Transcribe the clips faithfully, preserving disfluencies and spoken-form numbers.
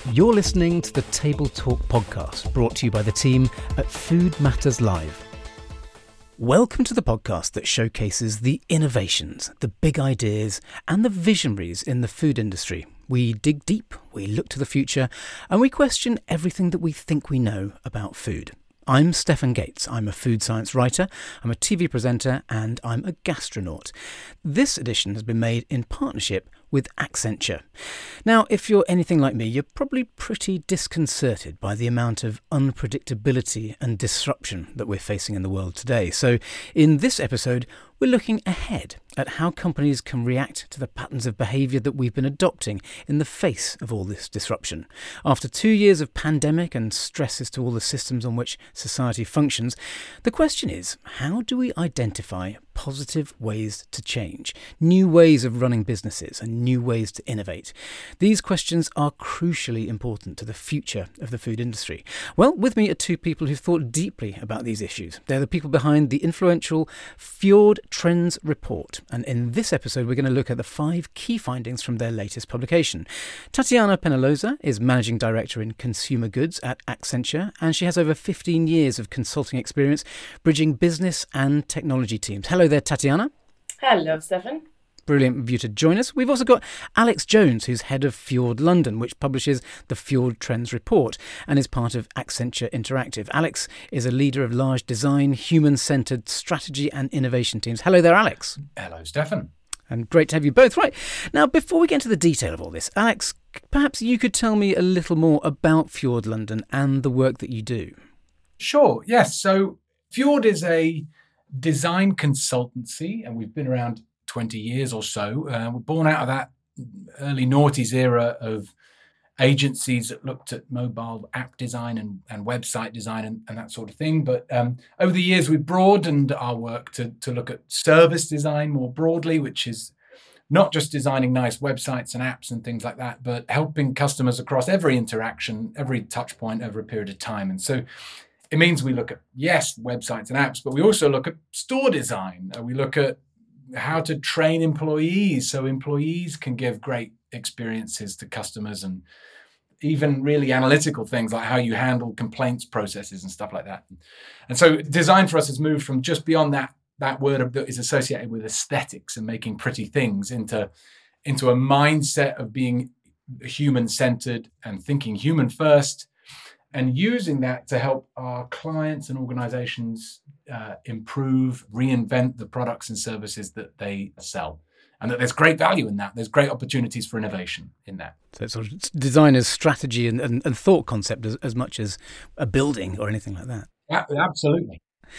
You're listening to the Table Talk podcast, brought to you by the team at Food Matters Live. Welcome to the podcast that showcases the innovations, the big ideas, and the visionaries in the food industry. We dig deep, we look to the future, and we question everything that we think we know about food. I'm Stefan Gates. I'm a food science writer, I'm a T V presenter, and I'm a gastronaut. This edition has been made in partnership with Accenture. Now, if you're anything like me, you're probably pretty disconcerted by the amount of unpredictability and disruption that we're facing in the world today. So in this episode, we're looking ahead at how companies can react to the patterns of behaviour that we've been adopting in the face of all this disruption. After two years of pandemic and stresses to all the systems on which society functions, the question is, how do we identify positive ways to change, new ways of running businesses and new ways to innovate? These questions are crucially important to the future of the food industry. Well, with me are two people who've thought deeply about these issues. They're the people behind the influential Fjord Trends report. And in this episode, we're going to look at the five key findings from their latest publication. Tatiana Penaloza is Managing Director in Consumer Goods at Accenture, and she has over fifteen years of consulting experience bridging business and technology teams. Hello there, Tatiana. Hello, Stefan. Brilliant of you to join us. We've also got Alex Jones, who's head of Fjord London, which publishes the Fjord Trends report and is part of Accenture Interactive. Alex is a leader of large design, human-centred strategy and innovation teams. Hello there, Alex. Hello, Stefan. And great to have you both. Right. Now, before we get into the detail of all this, Alex, perhaps you could tell me a little more about Fjord London and the work that you do. Sure, yes. So Fjord is a design consultancy, and we've been around twenty years or so. Uh, we're born out of that early noughties era of agencies that looked at mobile app design and, and website design and, and that sort of thing. But um, over the years, we've broadened our work to, to look at service design more broadly, which is not just designing nice websites and apps and things like that, but helping customers across every interaction, every touch point over a period of time. And so it means we look at, yes, websites and apps, but we also look at store design. Uh, we look at how to train employees so employees can give great experiences to customers, and even really analytical things like how you handle complaints processes and stuff like that. And so design for us has moved from just beyond that that word that is associated with aesthetics and making pretty things into, into a mindset of being human-centered and thinking human first, and using that to help our clients and organizations uh, improve, reinvent the products and services that they sell. And that there's great value in that. There's great opportunities for innovation in that. So it's sort of design as strategy and, and, and thought concept as, as much as a building or anything like that. Yeah, absolutely.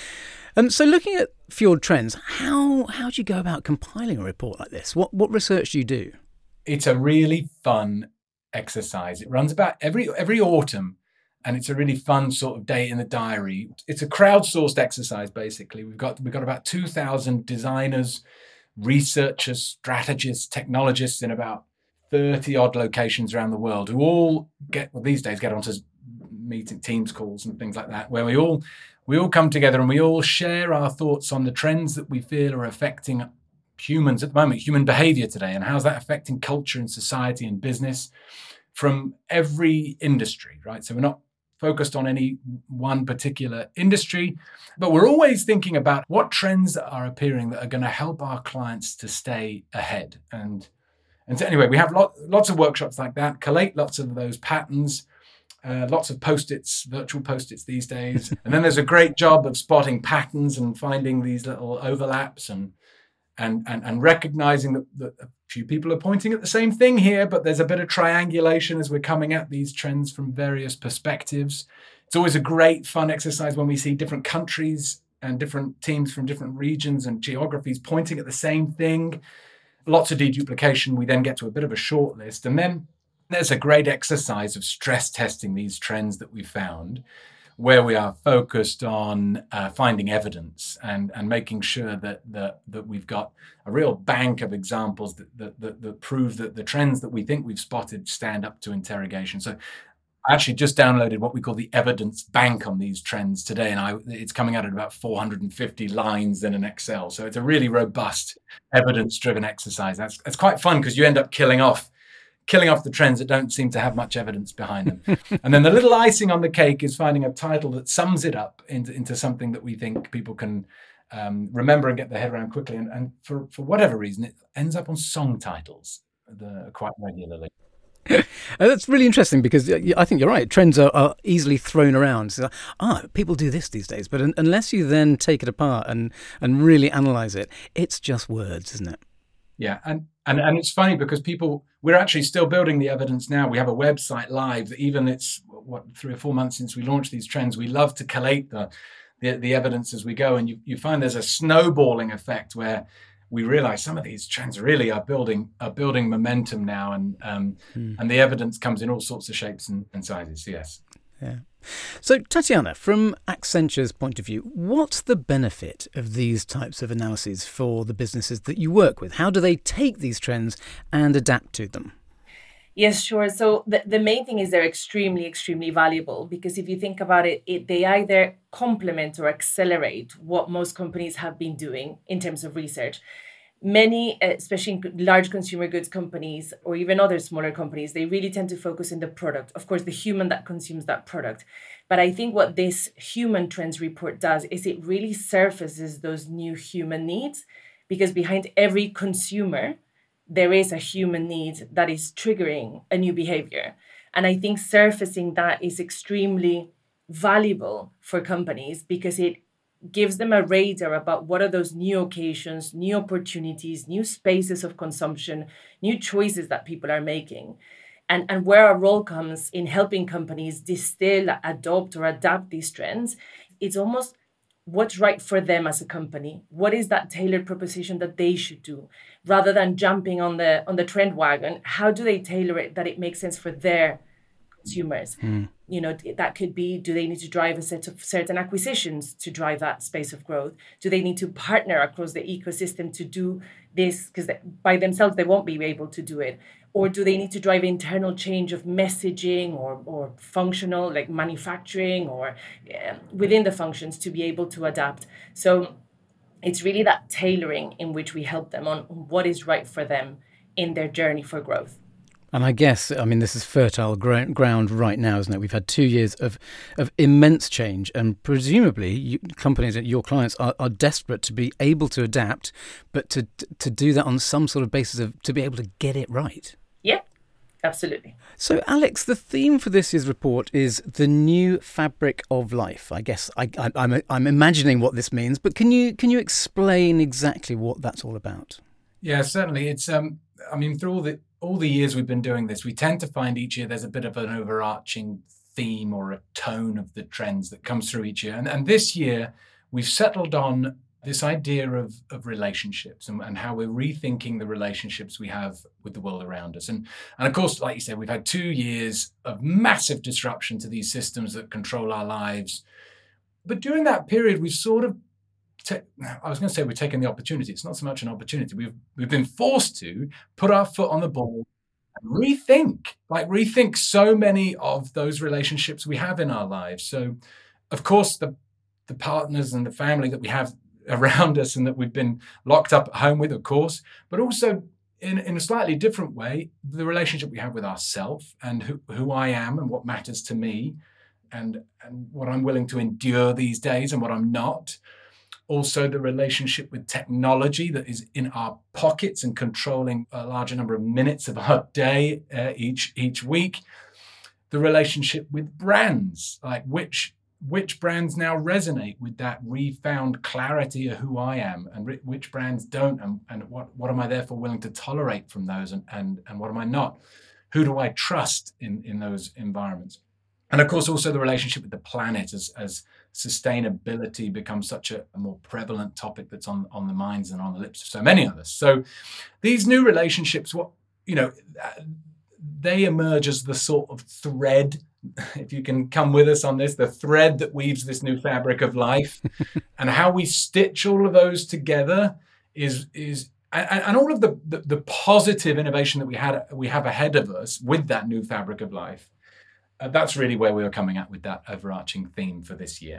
Um, so looking at Fjord Trends, how how do you go about compiling a report like this? What what research do you do? It's a really fun exercise. It runs about every every autumn. And it's a really fun sort of day in the diary. It's a crowdsourced exercise, basically. We've got we've got about two thousand designers, researchers, strategists, technologists in about thirty odd locations around the world who all get, well, these days get onto meeting Teams calls and things like that, where we all we all come together and we all share our thoughts on the trends that we feel are affecting humans at the moment, human behavior today, and how's that affecting culture and society and business from every industry, right? So we're not focused on any one particular industry, but we're always thinking about what trends are appearing that are going to help our clients to stay ahead. And and so anyway, we have lot, lots of workshops like that, collate lots of those patterns, uh, lots of post-its, virtual post-its these days. And then there's a great job of spotting patterns and finding these little overlaps and and and, and recognizing that, that a few people are pointing at the same thing here, but there's a bit of triangulation as we're coming at these trends from various perspectives. It's always a great fun exercise when we see different countries and different teams from different regions and geographies pointing at the same thing. Lots of deduplication. We then get to a bit of a short list. And then there's a great exercise of stress testing these trends that we found, where we are focused on uh, finding evidence and, and making sure that, that that we've got a real bank of examples that, that, that, that prove that the trends that we think we've spotted stand up to interrogation. So I actually just downloaded what we call the evidence bank on these trends today, and I, it's coming out at about four hundred fifty lines in an Excel. So it's a really robust evidence-driven exercise. That's, that's quite fun because you end up killing off killing off the trends that don't seem to have much evidence behind them. And then the little icing on the cake is finding a title that sums it up into, into something that we think people can um, remember and get their head around quickly. And, and for, for whatever reason, it ends up on song titles the, quite regularly. That's really interesting because I think you're right. Trends are, are easily thrown around. So, ah, people do this these days. But un- unless you then take it apart and, and really analyse it, it's just words, isn't it? Yeah. And, and, and it's funny because people, we're actually still building the evidence now. We have a website live that even it's, what, three or four months since we launched these trends, we love to collate the, the, the evidence as we go. And you, you find there's a snowballing effect where we realize some of these trends really are building are building momentum now, and um, mm. and the evidence comes in all sorts of shapes and, and sizes. Yes. Yeah. So, Tatiana, from Accenture's point of view, what's the benefit of these types of analyses for the businesses that you work with? How do they take these trends and adapt to them? Yes, sure. So the, the main thing is they're extremely, extremely valuable because if you think about it, it, they either complement or accelerate what most companies have been doing in terms of research. Many, especially large consumer goods companies or even other smaller companies, they really tend to focus on the product. Of course, the human that consumes that product. But I think what this Human Trends report does is it really surfaces those new human needs because behind every consumer, there is a human need that is triggering a new behavior. And I think surfacing that is extremely valuable for companies because it gives them a radar about what are those new occasions, new opportunities, new spaces of consumption, new choices that people are making. And, and where our role comes in helping companies distill, adopt, or adapt these trends, it's almost what's right for them as a company. What is that tailored proposition that they should do? Rather than jumping on the on the trend wagon, how do they tailor it that it makes sense for their consumers? Mm. You know, that could be, do they need to drive a set of certain acquisitions to drive that space of growth? Do they need to partner across the ecosystem to do this? Because by themselves, they won't be able to do it. Or do they need to drive internal change of messaging or, or functional, like manufacturing or uh, within the functions to be able to adapt? So it's really that tailoring in which we help them on what is right for them in their journey for growth. And I guess, I mean, this is fertile ground right now, isn't it? We've had two years of, of immense change, and presumably you, companies, your clients, are, are desperate to be able to adapt, but to to do that on some sort of basis of to be able to get it right. Yeah, absolutely. So, Alex, the theme for this year's report is the new fabric of life. I guess I, I, I'm I'm imagining what this means, but can you can you explain exactly what that's all about? Yeah, certainly. It's um, I mean, through all the all the years we've been doing this, we tend to find each year there's a bit of an overarching theme or a tone of the trends that comes through each year. And, and this year, we've settled on this idea of, of relationships and, and how we're rethinking the relationships we have with the world around us. And, and of course, like you said, we've had two years of massive disruption to these systems that control our lives. But during that period, we've sort of I was going to say we're taking the opportunity. It's not so much an opportunity. We've we've been forced to put our foot on the ball and rethink, like rethink so many of those relationships we have in our lives. So, of course, the the partners and the family that we have around us and that we've been locked up at home with, of course, but also in, in a slightly different way, the relationship we have with ourselves and who, who I am and what matters to me and, and what I'm willing to endure these days and what I'm not. Also, the relationship with technology that is in our pockets and controlling a larger number of minutes of our day uh, each each week. The relationship with brands, like which which brands now resonate with that refound clarity of who I am, and re- which brands don't, and, and what what am I therefore willing to tolerate from those, and and and what am I not? Who do I trust in in those environments? And of course, also the relationship with the planet as as sustainability becomes such a, a more prevalent topic that's on, on the minds and on the lips of so many of us. So these new relationships, what you know, they emerge as the sort of thread, if you can come with us on this, the thread that weaves this new fabric of life. And how we stitch all of those together is is and, and all of the, the the positive innovation that we had we have ahead of us with that new fabric of life. Uh, that's really where we were coming at with that overarching theme for this year.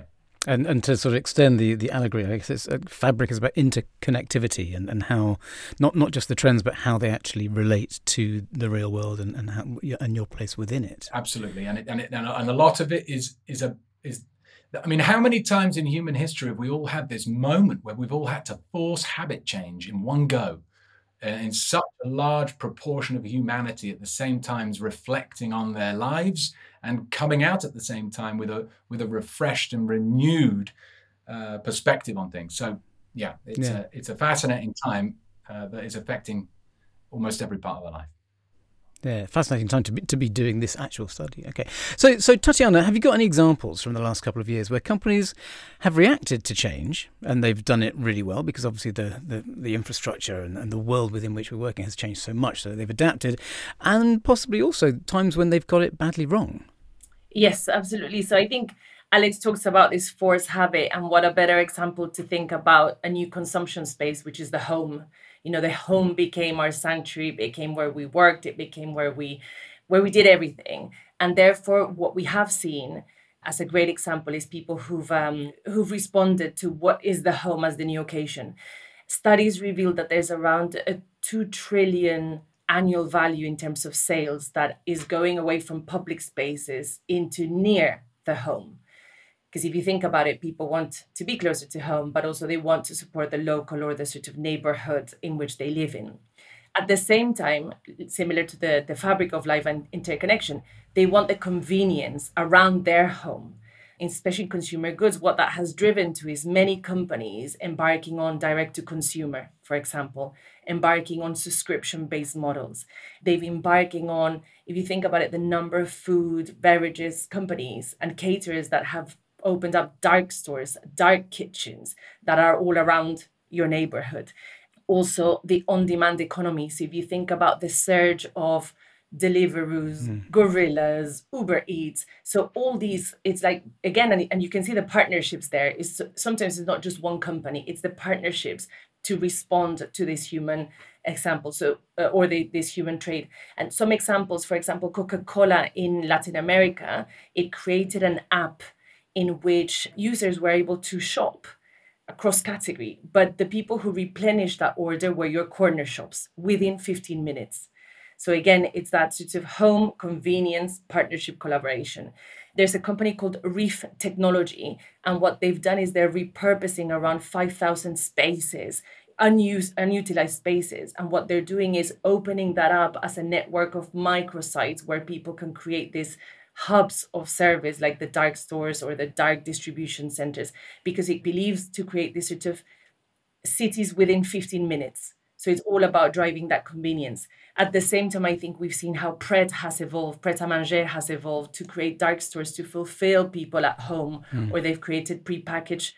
And and to sort of extend the, the allegory, I guess it's, uh, fabric is about interconnectivity and, and how, not, not just the trends, but how they actually relate to the real world and, and, how, and your place within it. Absolutely. And it, and, it, and a lot of it is is a is I mean, how many times in human history have we all had this moment where we've all had to force habit change in one go? Uh, in such a large proportion of humanity at the same time as reflecting on their lives and coming out at the same time with a with a refreshed and renewed uh, perspective on things. So yeah, it's yeah. a it's a fascinating time uh, that is affecting almost every part of our life. Yeah, fascinating time to be to be doing this actual study. Okay, so so Tatiana, have you got any examples from the last couple of years where companies have reacted to change and they've done it really well, because obviously the the, the infrastructure and, and the world within which we're working has changed so much, so they've adapted, and possibly also times when they've got it badly wrong? Yes, absolutely. So I think Alex talks about this force habit, and what a better example to think about a new consumption space, which is the home. You know, the home became our sanctuary, became where we worked, it became where we where we did everything. And therefore, what we have seen as a great example is people who've um, who've responded to what is the home as the new occasion. Studies reveal that there's around a two trillion annual value in terms of sales that is going away from public spaces into near the home. Because if you think about it, people want to be closer to home, but also they want to support the local or the sort of neighborhood in which they live in. At the same time, similar to the, the fabric of life and interconnection, they want the convenience around their home. Especially in consumer goods, what that has driven to is many companies embarking on direct-to-consumer, for example, embarking on subscription-based models. They've embarking on, if you think about it, the number of food, beverages companies and caterers that have opened up dark stores, dark kitchens that are all around your neighborhood. Also, the on-demand economy. So if you think about the surge of Deliveroo, mm. Gorillas, Uber Eats. So all these, it's like, again, and, and you can see the partnerships there. Is sometimes it's not just one company, it's the partnerships to respond to this human example, so uh, or the, this human trade. And some examples, for example, Coca-Cola in Latin America, it created an app in which users were able to shop across category, but the people who replenished that order were your corner shops within fifteen minutes. So again, it's that sort of home, convenience, partnership, collaboration. There's a company called Reef Technology, and what they've done is they're repurposing around five thousand spaces, unused, unutilized spaces. And what they're doing is opening that up as a network of microsites where people can create these hubs of service like the dark stores or the dark distribution centers, because it believes to create this sort of cities within fifteen minutes. So it's all about driving that convenience. At the same time, I think we've seen how Pret has evolved, Pret a Manger has evolved to create dark stores to fulfill people at home, mm. or they've created prepackaged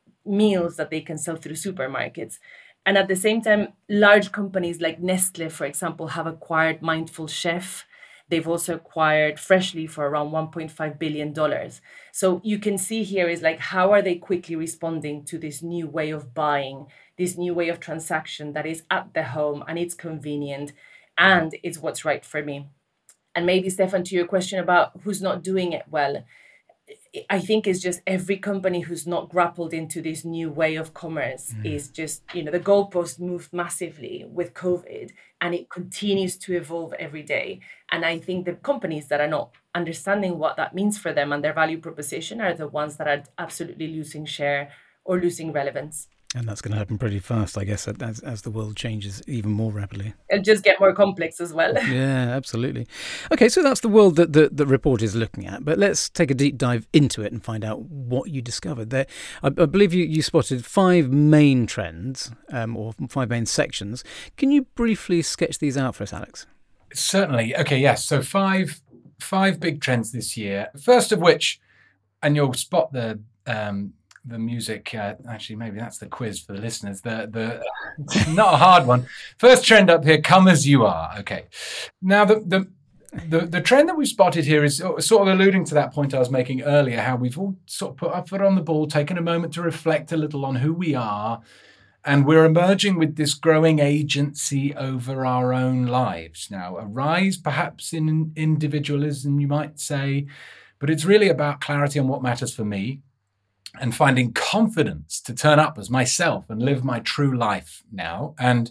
meals that they can sell through supermarkets. And at the same time, large companies like Nestle, for example, have acquired Mindful Chef. They've also acquired Freshly for around one point five billion dollars. So you can see here is like, how are they quickly responding to this new way of buying, this new way of transaction that is at the home and it's convenient and it's what's right for me. And maybe, Stefan, to your question about who's not doing it well, I think it's just every company who's not grappled into this new way of commerce mm. is just, you know, the goalpost moved massively with COVID and it continues to evolve every day. And I think the companies that are not understanding what that means for them and their value proposition are the ones that are absolutely losing share or losing relevance. And that's going to happen pretty fast, I guess, as as the world changes even more rapidly. It'll just get more complex as well. Yeah, absolutely. Okay, so that's the world that the, the report is looking at. But let's take a deep dive into it and find out what you discovered. There, I, I believe you, you spotted five main trends um, or five main sections. Can you briefly sketch these out for us, Alex? Certainly. Okay, yes. So five five big trends this year. First of which, and you'll spot the... Um, the music, uh, actually, maybe that's the quiz for the listeners. The the not a hard one. First trend up here, come as you are. Okay. Now, the the the, the trend that we've spotted here is sort of alluding to that point I was making earlier, how we've all sort of put our foot on the ball, taken a moment to reflect a little on who we are, and we're emerging with this growing agency over our own lives. Now, a rise perhaps in individualism, you might say, but it's really about clarity on what matters for me. and finding confidence to turn up as myself and live my true life now. And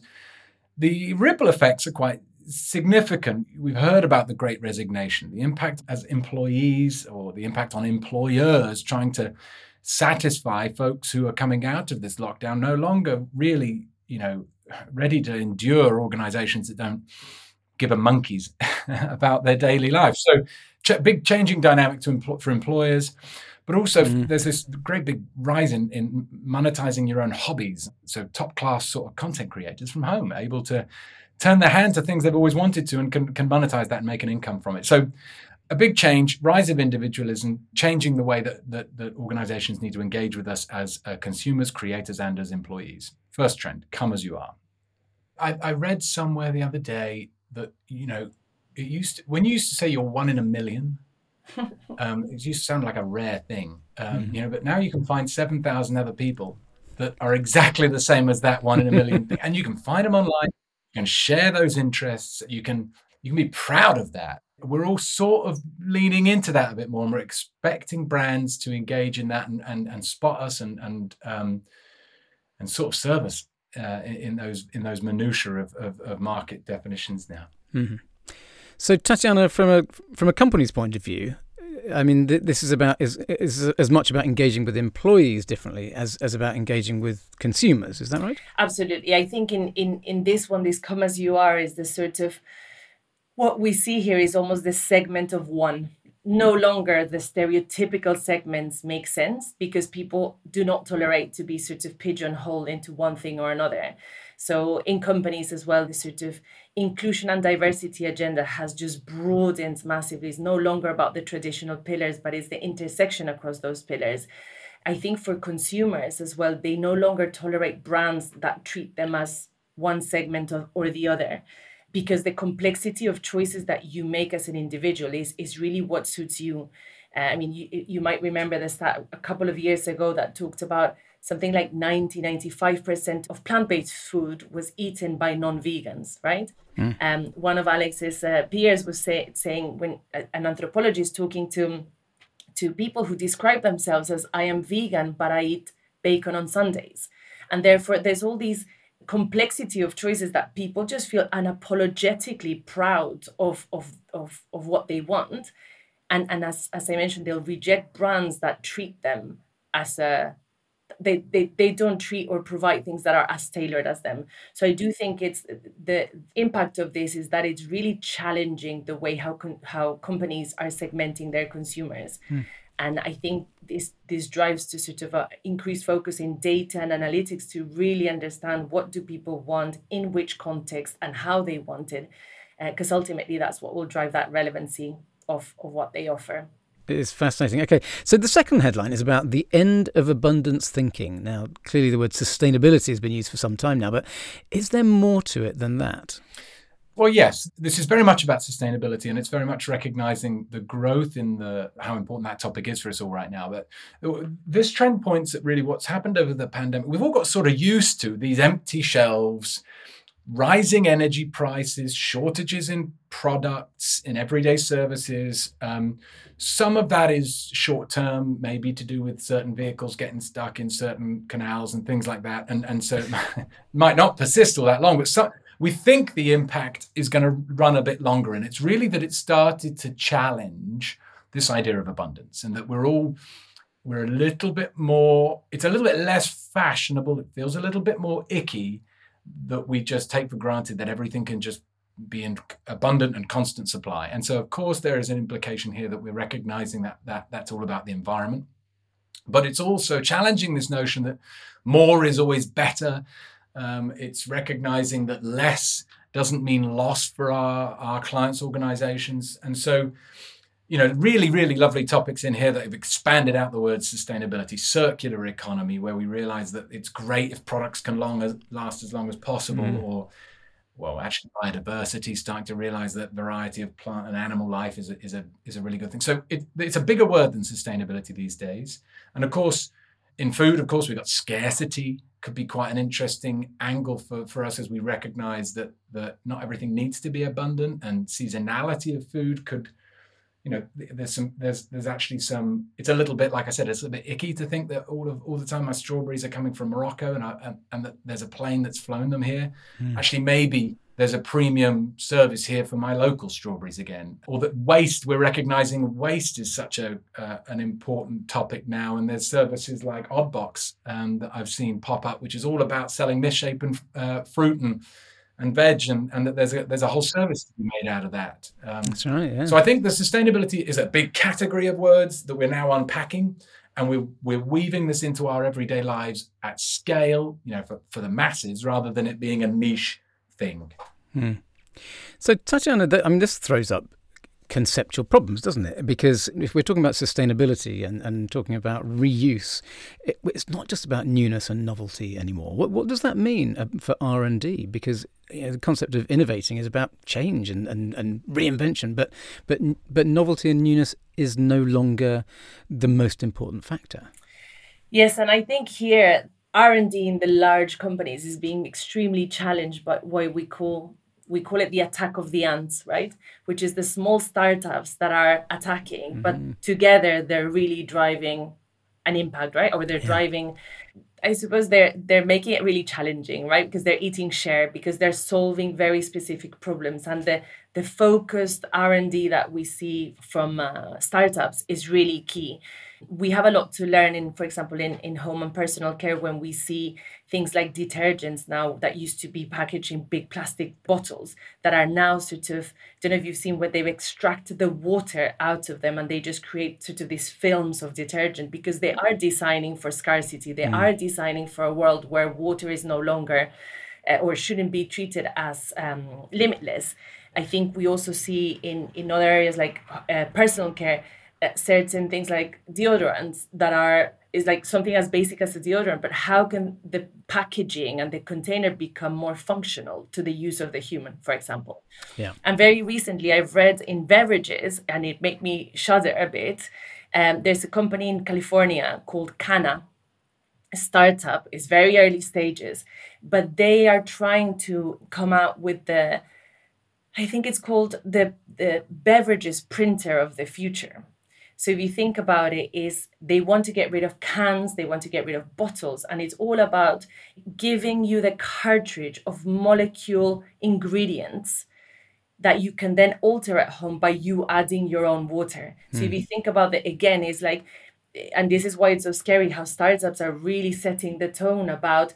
the ripple effects are quite significant. We've heard about the Great Resignation, the impact as employees or the impact on employers trying to satisfy folks who are coming out of this lockdown, no longer really, you know, ready to endure organizations that don't give a monkey's about their daily life. So ch- big changing dynamic to empl- for employers, but also mm-hmm. there's this great big rise in, in monetizing your own hobbies. So top class sort of content creators from home, able to turn their hand to things they've always wanted to and can, can monetize that and make an income from it. So a big change, rise of individualism, changing the way that, that, that organizations need to engage with us as uh, consumers, creators, and as employees. First trend, come as you are. I, I read somewhere the other day that, you know, it used to, when you used to say you're one in a million, um, it used to sound like a rare thing, um, mm-hmm. you know, but now you can find seven thousand other people that are exactly the same as that one in a million thing. And you can find them online, you can share those interests, you can, you can be proud of that. We're all sort of leaning into that a bit more, and we're expecting brands to engage in that and and, and spot us and and um, and sort of serve us uh, in, in those in those minutiae of, of, of market definitions now. Mm-hmm. So, Tatiana, from a from a company's point of view, I mean, th- this is about is is as much about engaging with employees differently as, as about engaging with consumers. Is that right? Absolutely. I think in in in this one, this come as you are is the sort of what we see here is almost the segment of one. No longer the stereotypical segments make sense because people do not tolerate to be sort of pigeonholed into one thing or another. So in companies as well, the sort of inclusion and diversity agenda has just broadened massively. It's no longer about the traditional pillars, but it's the intersection across those pillars. I think for consumers as well, they no longer tolerate brands that treat them as one segment of, or the other, because the complexity of choices that you make as an individual is, is really what suits you. Uh, I mean, you, you might remember the stat a couple of years ago that talked about something like ninety, ninety-five percent of plant-based food was eaten by non-vegans, right? Mm. Um, one of Alex's uh, peers was say, saying, when uh, an anthropologist talking to, to people who describe themselves as, I am vegan, but I eat bacon on Sundays. And therefore, there's all these complexity of choices that people just feel unapologetically proud of of of, of what they want, and and as as I mentioned, they'll reject brands that treat them as a they they they don't treat or provide things that are as tailored as them. So I do think it's the impact of this is that it's really challenging the way how con- how companies are segmenting their consumers. Hmm. And I think this this drives to sort of a increased focus in data and analytics to really understand what do people want, in which context, and how they want it, because uh, ultimately that's what will drive that relevancy of, of what they offer. It is fascinating. Okay, so the second headline is about the end of abundance thinking. Now, clearly the word sustainability has been used for some time now, but is there more to it than that? Well, yes, this is very much about sustainability, and it's very much recognizing the growth in the how important that topic is for us all right now. But this trend points at really what's happened over the pandemic. We've all got sort of used to these empty shelves, rising energy prices, shortages in products, in everyday services. Um, some of that is short term, maybe to do with certain vehicles getting stuck in certain canals and things like that. And, and so it might not persist all that long, but some, we think the impact is going to run a bit longer. And it's really that it started to challenge this idea of abundance, and that we're all, we're a little bit more, it's a little bit less fashionable. It feels a little bit more icky that we just take for granted that everything can just be in abundant and constant supply. And so, of course, there is an implication here that we're recognizing that, that that's all about the environment. But it's also challenging this notion that more is always better. Um, it's recognizing that less doesn't mean loss for our, our clients' organizations. And so, you know, really, really lovely topics in here that have expanded out the word sustainability, circular economy, where we realize that it's great if products can long as, last as long as possible, mm. or, well, actually biodiversity, starting to realize that variety of plant and animal life is a, is a, is a really good thing. So it, it's a bigger word than sustainability these days. And of course, in food, of course, we've got scarcity, could be quite an interesting angle for, for us as we recognize that, that not everything needs to be abundant, and seasonality of food could, you know, there's some, there's, there's actually some. It's a little bit, like I said, it's a bit icky to think that all of all the time my strawberries are coming from Morocco, and I, and, and that there's a plane that's flown them here. Mm. Actually, maybe there's a premium service here for my local strawberries again. Or that waste, we're recognizing waste is such a uh, an important topic now. And there's services like Oddbox um, that I've seen pop up, which is all about selling misshapen uh, fruit and and veg, and, and that there's a, there's a whole service to be made out of that. Um, That's right, yeah. So I think the sustainability is a big category of words that we're now unpacking, and we're, we're weaving this into our everyday lives at scale, you know, for, for the masses, rather than it being a niche thing. Hmm. So touching on that, I mean, this throws up conceptual problems, doesn't it? Because if we're talking about sustainability and, and talking about reuse, it, it's not just about newness and novelty anymore. What what does that mean for R and D? Because you know, the concept of innovating is about change and, and, and reinvention, but but but novelty and newness is no longer the most important factor. Yes, and I think here R and D in the large companies is being extremely challenged by what we call we call it the attack of the ants, right? Which is the small startups that are attacking, mm-hmm. but together they're really driving an impact, right? Or they're yeah. driving, I suppose they're they're making it really challenging, right? Because they're eating share, because they're solving very specific problems. And the, the focused R and D that we see from uh, startups is really key. We have a lot to learn in, for example, in, in home and personal care, when we see things like detergents now that used to be packaged in big plastic bottles that are now sort of, I don't know if you've seen where they've extracted the water out of them and they just create sort of these films of detergent, because they are designing for scarcity. They mm. are designing for a world where water is no longer uh, or shouldn't be treated as um, limitless. I think we also see in, in other areas like uh, personal care, Uh, certain things like deodorants that are is like something as basic as a deodorant, but how can the packaging and the container become more functional to the use of the human, for example? Yeah. And very recently I've read in beverages, and it made me shudder a bit. Um, there's a company in California called Cana, a startup. It's very early stages, but they are trying to come out with the, I think it's called the, the beverages printer of the future. So if you think about it, is they want to get rid of cans, they want to get rid of bottles, and it's all about giving you the cartridge of molecule ingredients that you can then alter at home by you adding your own water. So mm. if you think about it again, it's like, and this is why it's so scary, how startups are really setting the tone about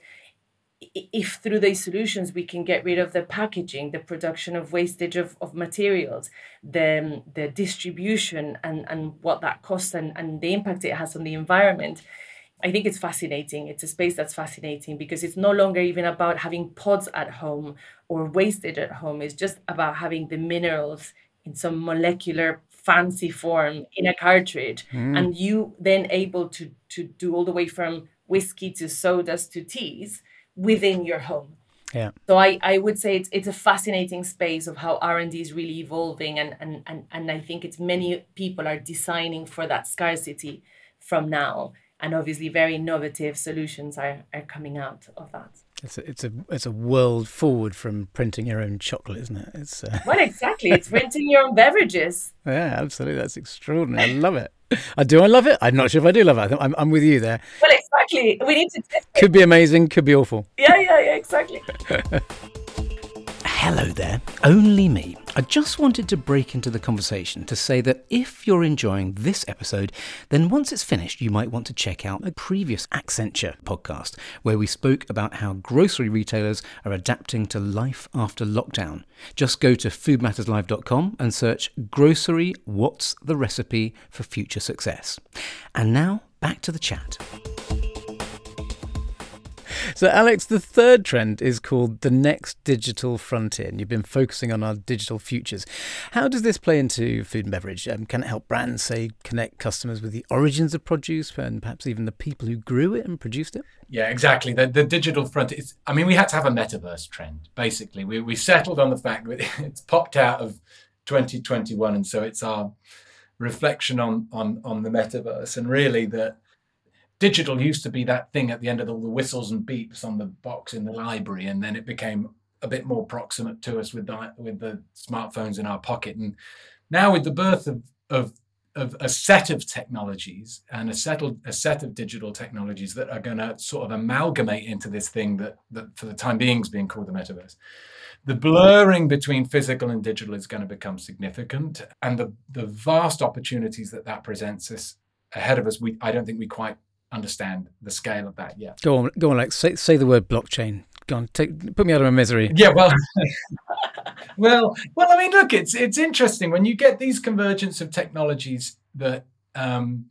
if through these solutions we can get rid of the packaging, the production of wastage of, of materials, the, the distribution and, and what that costs and, and the impact it has on the environment. I think it's fascinating. It's a space that's fascinating because it's no longer even about having pods at home or wastage at home. It's just about having the minerals in some molecular fancy form in a cartridge. Mm. And you then able to, to do all the way from whiskey to sodas to teas within your home. Yeah. So I, I would say it's it's a fascinating space of how R and D is really evolving, and, and, and, and I think it's many people are designing for that scarcity from now, and obviously very innovative solutions are, are coming out of that. It's a, it's a it's a world forward from printing your own chocolate, isn't it? It's uh... Well, exactly. It's printing your own beverages. Yeah, absolutely. That's extraordinary. I love it. I do. I love it. I'm not sure if I do love it. I'm, I'm with you there. Well, exactly. We need to test it. Could be amazing. Could be awful. Yeah, yeah, yeah. Exactly. Hello there, only me. I just wanted to break into the conversation to say that if you're enjoying this episode, then once it's finished, you might want to check out a previous Accenture podcast where we spoke about how grocery retailers are adapting to life after lockdown. Just go to food matters live dot com and search Grocery, What's the Recipe for Future Success? And now, back to the chat. So, Alex, the third trend is called the next digital frontier, and you've been focusing on our digital futures. How does this play into food and beverage? Um, can it help brands, say, connect customers with the origins of produce and perhaps even the people who grew it and produced it? Yeah, exactly. The, the digital frontier, is, I mean, we had to have a metaverse trend, basically. We, we settled on the fact that it's popped out of twenty twenty-one, and so it's our reflection on, on, on the metaverse, and really that digital used to be that thing at the end of all the whistles and beeps on the box in the library, and then it became a bit more proximate to us with the, with the smartphones in our pocket. And now with the birth of, of of a set of technologies and a settled a set of digital technologies that are going to sort of amalgamate into this thing that that for the time being is being called the metaverse. The blurring between physical and digital is going to become significant, and the the vast opportunities that that presents us ahead of us, we I don't think we quite understand the scale of that yet. Go on, go on, Alex. Say, say the word blockchain. Go on, take, put me out of my misery. Yeah, well, well, well. I mean, look, it's it's interesting when you get these convergence of technologies that um,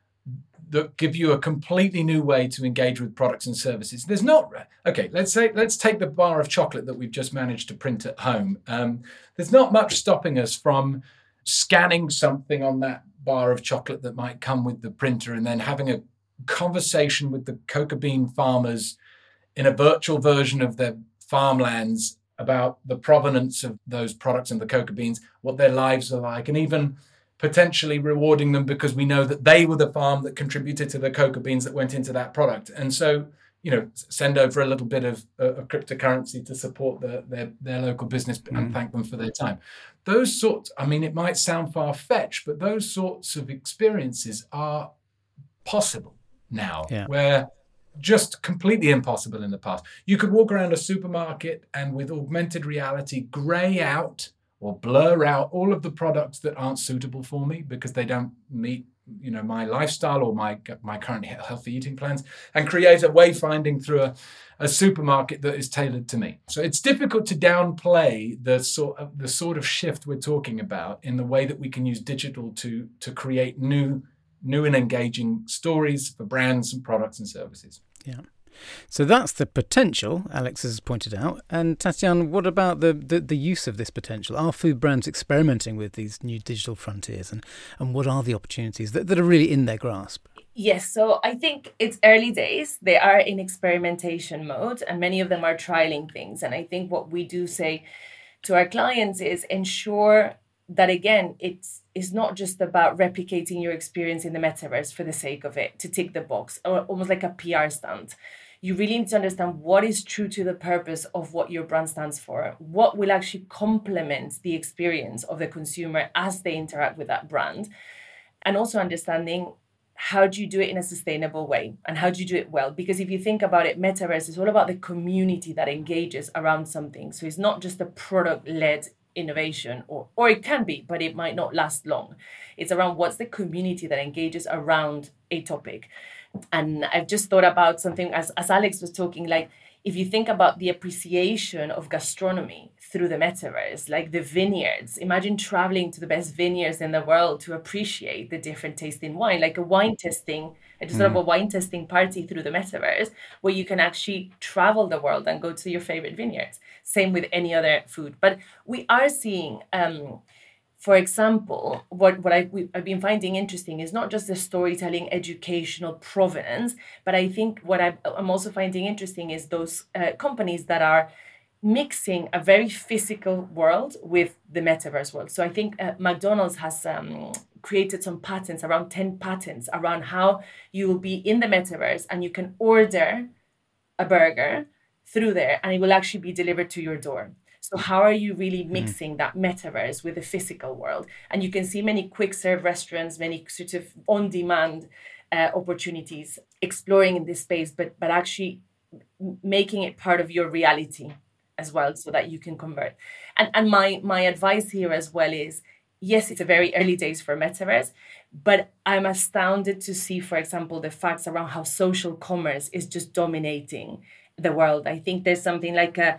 that give you a completely new way to engage with products and services. There's not okay. Let's say let's take the bar of chocolate that we've just managed to print at home. Um, there's not much stopping us from scanning something on that bar of chocolate that might come with the printer, and then having a conversation with the cocoa bean farmers in a virtual version of their farmlands about the provenance of those products and the cocoa beans, what their lives are like, and even potentially rewarding them because we know that they were the farm that contributed to the cocoa beans that went into that product. And so, you know, send over a little bit of, uh, of cryptocurrency to support the, their, their local business and mm. thank them for their time. Those sorts, I mean, it might sound far-fetched, but those sorts of experiences are possible now, yeah. where just completely impossible in the past. You could walk around a supermarket and with augmented reality, grey out or blur out all of the products that aren't suitable for me because they don't meet, you know, my lifestyle or my my current healthy eating plans, and create a wayfinding through a, a supermarket that is tailored to me. So it's difficult to downplay the sort of the sort of shift we're talking about in the way that we can use digital to to create new new and engaging stories for brands and products and services. Yeah. So that's the potential, Alex has pointed out. And Tatiana, what about the, the, the use of this potential? Are food brands experimenting with these new digital frontiers, and, and what are the opportunities that, that are really in their grasp? Yes, so I think it's early days. They are in experimentation mode, and many of them are trialing things. And I think what we do say to our clients is ensure that, again, it's it's not just about replicating your experience in the metaverse for the sake of it, to tick the box, or almost like a P R stunt. You really need to understand what is true to the purpose of what your brand stands for, what will actually complement the experience of the consumer as they interact with that brand, and also understanding how do you do it in a sustainable way and how do you do it well? Because if you think about it, metaverse is all about the community that engages around something. So it's not just a product-led innovation, or or it can be, but it might not last long. It's around what's the community that engages around a topic. And I've just thought about something as, as Alex was talking, like if you think about the appreciation of gastronomy through the metaverse, like the vineyards, imagine traveling to the best vineyards in the world to appreciate the different tasting wine, like a wine testing, I just mm. have a wine testing party through the metaverse where you can actually travel the world and go to your favorite vineyards. Same with any other food. But we are seeing, um, for example, what, what I, we, I've been finding interesting is not just the storytelling, educational provenance, but I think what I've, I'm also finding interesting is those uh, companies that are mixing a very physical world with the metaverse world. So I think uh, McDonald's has um, created some patents, around ten patents, around how you will be in the metaverse and you can order a burger through there and it will actually be delivered to your door. So how are you really mixing that metaverse with the physical world? And you can see many quick serve restaurants, many sort of on-demand uh, opportunities exploring in this space, but but actually making it part of your reality as well so that you can convert. And and my my advice here as well is, yes, it's a very early days for metaverse, but I'm astounded to see, for example, the facts around how social commerce is just dominating the world. I think there's something like a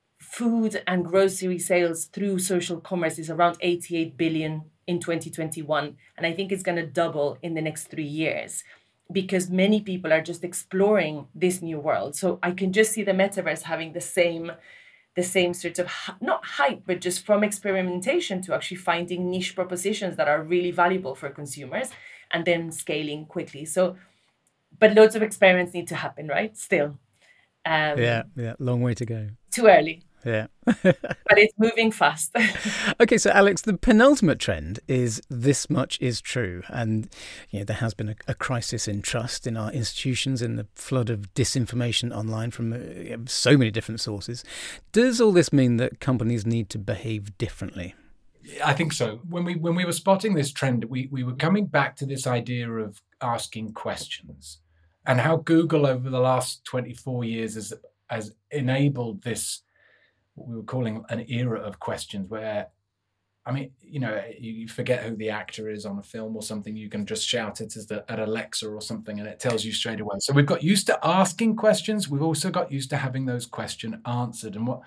food and grocery sales through social commerce is around eighty-eight billion in twenty twenty-one. And I think it's going to double in the next three years because many people are just exploring this new world. So I can just see the metaverse having the same, the same sort of, not hype, but just from experimentation to actually finding niche propositions that are really valuable for consumers and then scaling quickly. So, but loads of experiments need to happen, right? Still. Um, yeah, yeah, long way to go. Too early. Yeah. But it's moving fast. Okay, so Alex, the penultimate trend is this much is true. And you know, there has been a, a crisis in trust in our institutions, in the flood of disinformation online from uh, so many different sources. Does all this mean that companies need to behave differently? I think so. When we when we were spotting this trend, we, we were coming back to this idea of asking questions and how Google over the last twenty-four years has, has enabled this, what we were calling an era of questions where, I mean, you know, you forget who the actor is on a film or something, you can just shout it as the, at Alexa or something and it tells you straight away. So we've got used to asking questions. We've also got used to having those questions answered. And what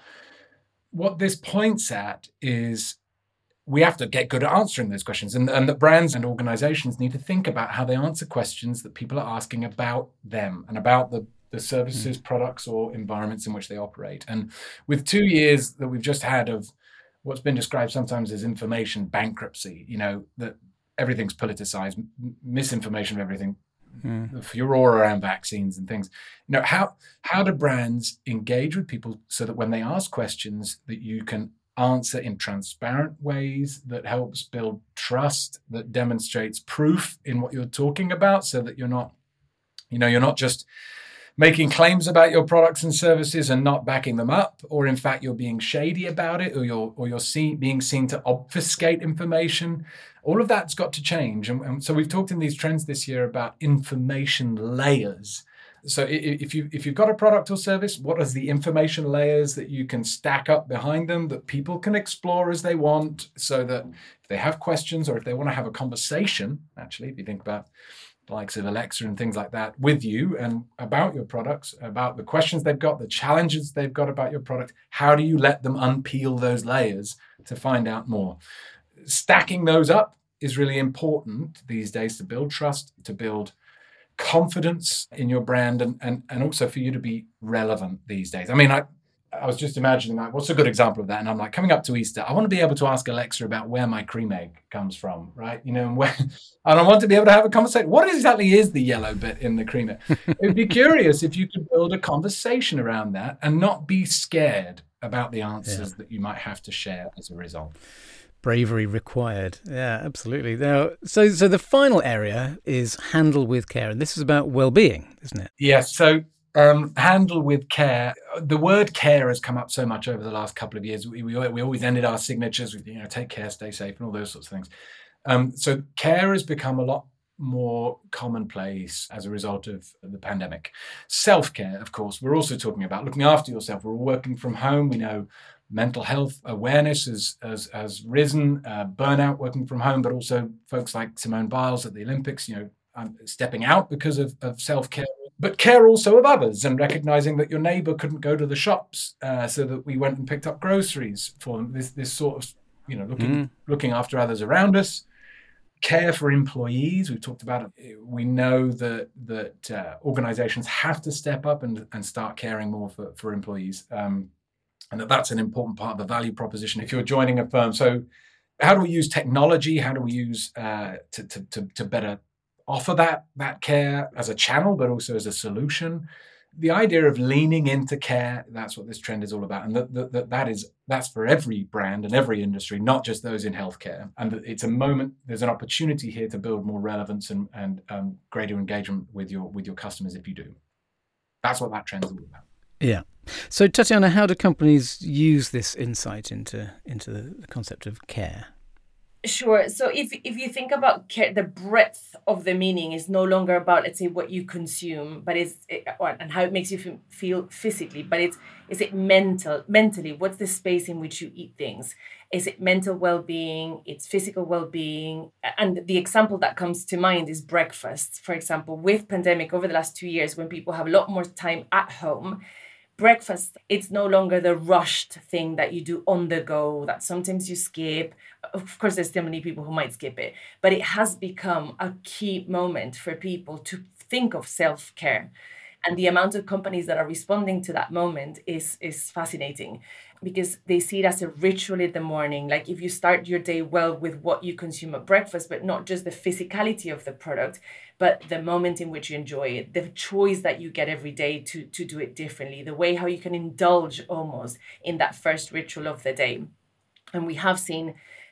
what this points at is we have to get good at answering those questions. And, and that brands and organizations need to think about how they answer questions that people are asking about them and about the, the services, mm. products, or environments in which they operate. And with two years that we've just had of what's been described sometimes as information bankruptcy, you know, that everything's politicized, m- misinformation of everything, mm. the furor around vaccines and things. You know, how how do brands engage with people so that when they ask questions that you can answer in transparent ways that helps build trust, that demonstrates proof in what you're talking about, so that you're not, you know, you're not just making claims about your products and services and not backing them up, or in fact you're being shady about it, or you're or you're see, being seen to obfuscate information. All of that's got to change. And, and so we've talked in these trends this year about information layers. So if you if you've got a product or service, what are the information layers that you can stack up behind them that people can explore as they want, so that if they have questions or if they want to have a conversation, actually, if you think about the likes of Alexa and things like that with you and about your products, about the questions they've got, the challenges they've got about your product, how do you let them unpeel those layers to find out more? Stacking those up is really important these days to build trust, to build confidence in your brand, and, and, and also for you to be relevant these days. I mean, I, I was just imagining, like, what's a good example of that? And I'm like, coming up to Easter, I want to be able to ask Alexa about where my cream egg comes from, right? You know, and, where, and I want to be able to have a conversation. What exactly is the yellow bit in the cream egg? It'd be curious if you could build a conversation around that and not be scared about the answers yeah. that you might have to share as a result. Bravery required. Yeah, absolutely. Now, so so the final area is handle with care, and this is about well-being, isn't it? Yes. So um, handle with care. The word care has come up so much over the last couple of years. We we, we always ended our signatures with, you know, take care, stay safe, and all those sorts of things. Um, so care has become a lot more commonplace as a result of the pandemic. Self-care, of course, we're also talking about looking after yourself. We're all working from home. We know mental health awareness has, has, has risen, uh, burnout working from home, but also folks like Simone Biles at the Olympics, you know, um, stepping out because of, of self-care, but care also of others, and recognizing that your neighbor couldn't go to the shops, uh, so that we went and picked up groceries for them. This, this sort of, you know, looking, mm. looking after others around us. Care for employees, we've talked about it. We know that that uh, organizations have to step up and, and start caring more for, for employees. Um, And that that's an important part of the value proposition if you're joining a firm. So how do we use technology? How do we use uh, to, to, to, to better offer that, that care as a channel, but also as a solution? The idea of leaning into care, that's what this trend is all about. And that, that, that is, that's for every brand and every industry, not just those in healthcare. And it's a moment, there's an opportunity here to build more relevance and, and um, greater engagement with your, with your customers if you do. That's what that trend is all about. Yeah. So, Tatiana, how do companies use this insight into into the concept of care? Sure. So if if you think about care, the breadth of the meaning is no longer about, let's say, what you consume, but it's and how it makes you feel physically, but it's is it mental mentally? What's the space in which you eat things? Is it mental well-being? It's physical well-being. And the example that comes to mind is breakfast. For example, with pandemic over the last two years, when people have a lot more time at home, breakfast, it's no longer the rushed thing that you do on the go, that sometimes you skip. Of course, there's still many people who might skip it, but it has become a key moment for people to think of self-care. And the amount of companies that are responding to that moment is, is fascinating, because they see it as a ritual in the morning. Like if you start your day well with what you consume at breakfast, but not just the physicality of the product, but the moment in which you enjoy it, the choice that you get every day to, to do it differently, the way how you can indulge almost in that first ritual of the day. And we have seen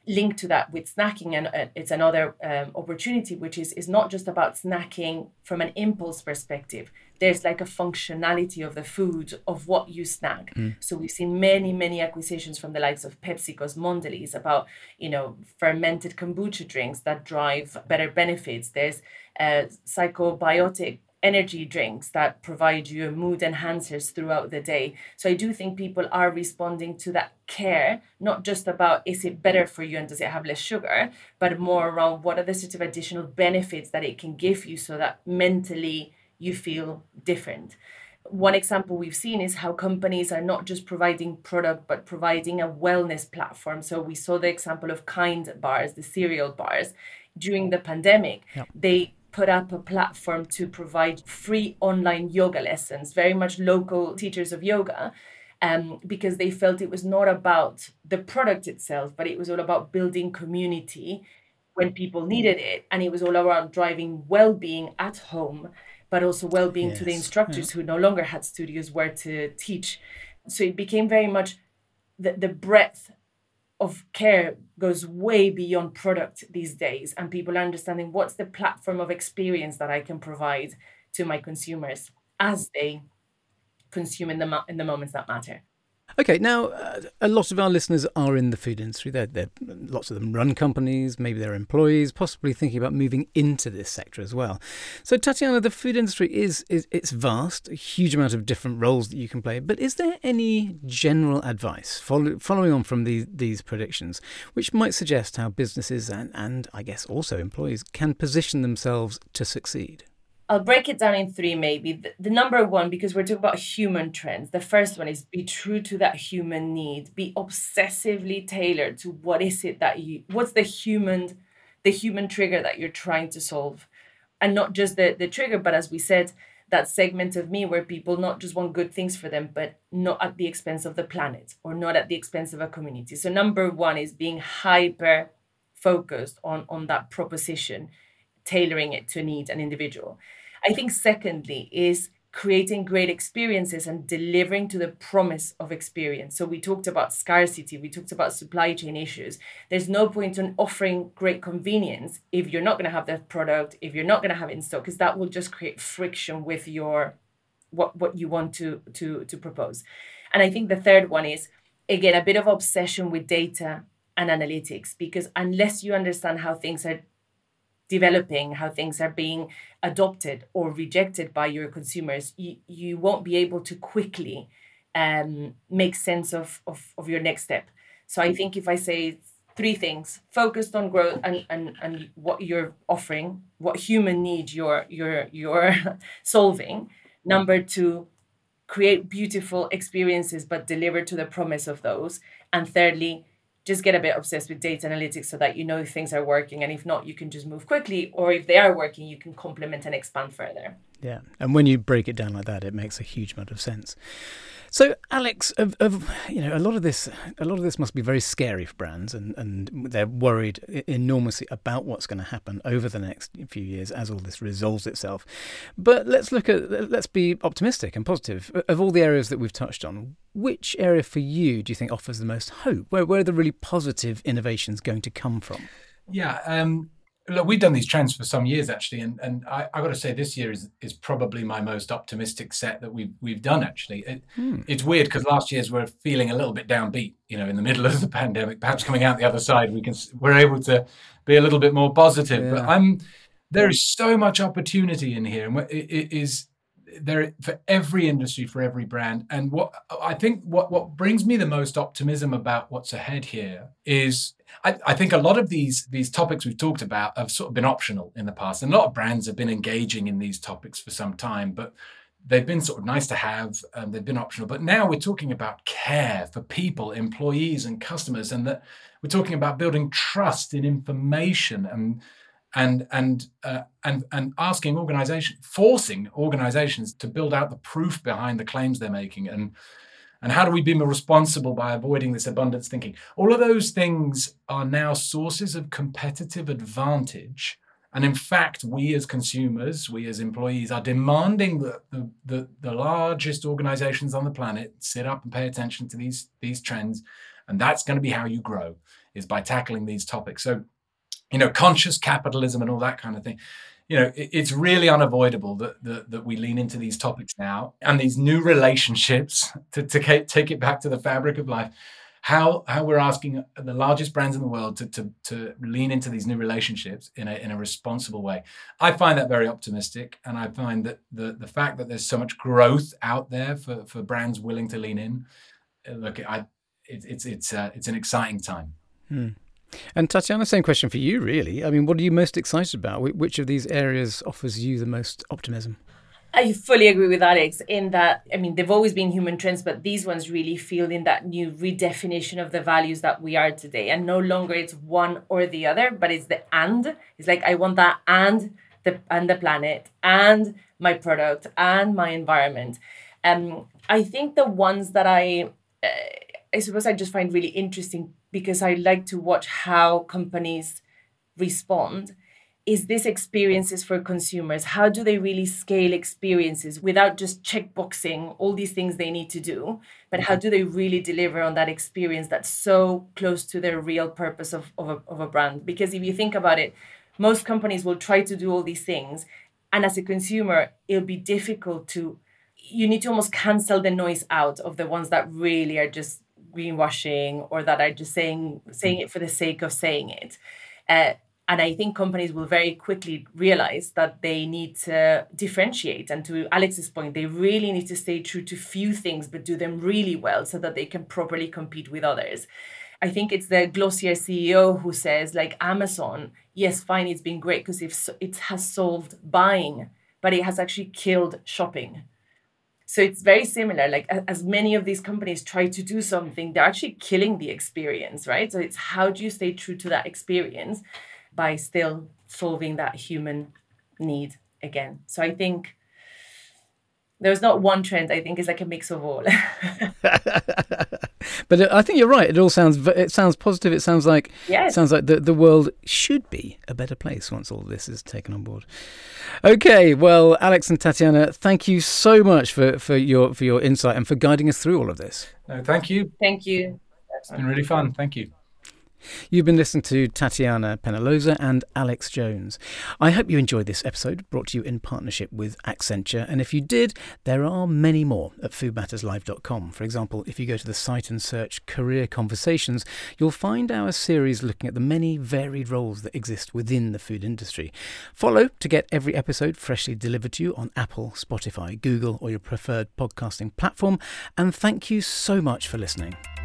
linked to that with snacking, and uh, it's another um, opportunity, which is is not just about snacking from an impulse perspective. There's like a functionality of the food, of what you snack. Mm. So we've seen many, many acquisitions from the likes of PepsiCo's Mondelez about, you know, fermented kombucha drinks that drive better benefits. There's uh, psychobiotic energy drinks that provide you mood enhancers throughout the day. So I do think people are responding to that care, not just about is it better for you and does it have less sugar, but more around what are the sort of additional benefits that it can give you so that mentally you feel different. One example we've seen is how companies are not just providing product, but providing a wellness platform. So we saw the example of Kind bars, the cereal bars. During the pandemic, yep. they put up a platform to provide free online yoga lessons, very much local teachers of yoga, um, because they felt it was not about the product itself, but it was all about building community when people needed it. And it was all around driving well-being at home, but also well-being yes. to the instructors yeah. who no longer had studios where to teach. So it became very much the, the breadth of care goes way beyond product these days, and people are understanding what's the platform of experience that I can provide to my consumers as they consume in the mo- in the moments that matter. Okay, now uh, a lot of our listeners are in the food industry. They're, they're, lots of them run companies, maybe they're employees, possibly thinking about moving into this sector as well. So Tatiana, the food industry is, is it's vast, a huge amount of different roles that you can play. But is there any general advice, follow, following on from these, these predictions, which might suggest how businesses and, and I guess also employees can position themselves to succeed? I'll break it down in three, maybe. The, the number one, because we're talking about human trends. The first one is be true to that human need. Be obsessively tailored to what is it that you, what's the human, the human trigger that you're trying to solve. And not just the, the trigger, but as we said, that segment of me where people not just want good things for them, but not at the expense of the planet or not at the expense of a community. So number one is being hyper focused on, on that proposition, tailoring it to need an individual. I think secondly is creating great experiences and delivering to the promise of experience. So we talked about scarcity, we talked about supply chain issues. There's no point in offering great convenience if you're not going to have that product, if you're not going to have it in stock, because that will just create friction with your what, what you want to, to, to propose. And I think the third one is, again, a bit of obsession with data and analytics, because unless you understand how things are developing, how things are being adopted or rejected by your consumers, you, you won't be able to quickly um, make sense of, of, of your next step. So I think if I say three things, focused on growth and, and, and what you're offering, what human need you're, you're, you're solving. Number two, create beautiful experiences, but deliver to the promise of those. And thirdly, just get a bit obsessed with data analytics so that you know if things are working, and if not, you can just move quickly, or if they are working, you can complement and expand further. Yeah, and when you break it down like that, it makes a huge amount of sense. So, Alex, of, of, you know, a lot of this, a lot of this must be very scary for brands, and, and they're worried enormously about what's going to happen over the next few years as all this resolves itself. But let's look at, let's be optimistic and positive. Of all the areas that we've touched on, which area for you do you think offers the most hope? Where, where are the really positive innovations going to come from? Yeah. Um... Look, we've done these trends for some years, actually, and, and I, I got to say this year is is probably my most optimistic set that we've we've done, actually. It, hmm. It's weird because last year's we're feeling a little bit downbeat, you know, in the middle of the pandemic. Perhaps coming out the other side, we can we're able to be a little bit more positive. Yeah. But I'm there is so much opportunity in here, and it, it is there for every industry, for every brand. And what I think what what brings me the most optimism about what's ahead here is, I, I think a lot of these these topics we've talked about have sort of been optional in the past, and a lot of brands have been engaging in these topics for some time, but they've been sort of nice to have, um, they've been optional. But now we're talking about care for people, employees and customers, and that we're talking about building trust in information and and and uh, and and asking organizations, forcing organizations to build out the proof behind the claims they're making, and And how do we be more responsible by avoiding this abundance thinking? All of those things are now sources of competitive advantage. And in fact, we as consumers, we as employees are demanding that the, the, the largest organizations on the planet sit up and pay attention to these, these trends. And that's going to be how you grow. is by tackling these topics. So, you know, conscious capitalism and all that kind of thing. You know, it, it's really unavoidable that, that that we lean into these topics now and these new relationships to, to take it back to the fabric of life. How how we're asking the largest brands in the world to to to lean into these new relationships in a in a responsible way. I find that very optimistic, and I find that the the fact that there's so much growth out there for for brands willing to lean in. Look, I it, it's it's uh, it's an exciting time. Hmm. And Tatiana, same question for you, really. I mean, what are you most excited about? Which of these areas offers you the most optimism? I fully agree with Alex in that, I mean, they've always been human trends, but these ones really feel in that new redefinition of the values that we are today. And no longer it's one or the other, but it's the and. It's like, I want that and the and the planet and my product and my environment. Um, I think the ones that I, uh, I suppose I just find really interesting because I like to watch how companies respond is this experiences for consumers. How do they really scale experiences without just checkboxing all these things they need to do, but how do they really deliver on that experience that's so close to their real purpose of, of, a, of a brand? Because if you think about it, most companies will try to do all these things. And as a consumer, it'll be difficult to, you need to almost cancel the noise out of the ones that really are just greenwashing or that are just saying saying it for the sake of saying it. Uh, and I think companies will very quickly realize that they need to differentiate. And to Alex's point, they really need to stay true to few things, but do them really well so that they can properly compete with others. I think it's the Glossier C E O who says, like, Amazon, yes, fine, it's been great because it has solved buying, but it has actually killed shopping. So it's very similar. Like, as many of these companies try to do something, they're actually killing the experience, right? So it's how do you stay true to that experience by still solving that human need again? So I think there's not one trend. I think it's like a mix of all. But I think you're right. It all sounds it sounds positive. It sounds like yes. It sounds like the the world should be a better place once all this is taken on board. Okay, well, Alex and Tatiana, thank you so much for, for your for your insight and for guiding us through all of this. No, thank you. Thank you. It's been really fun. Thank you. You've been listening to Tatiana Penaloza and Alex Jones. I hope you enjoyed this episode, brought to you in partnership with Accenture. And if you did, there are many more at food matters live dot com. For example, if you go to the site and search Career Conversations, you'll find our series looking at the many varied roles that exist within the food industry. Follow to get every episode freshly delivered to you on Apple, Spotify, Google, or your preferred podcasting platform. And thank you so much for listening.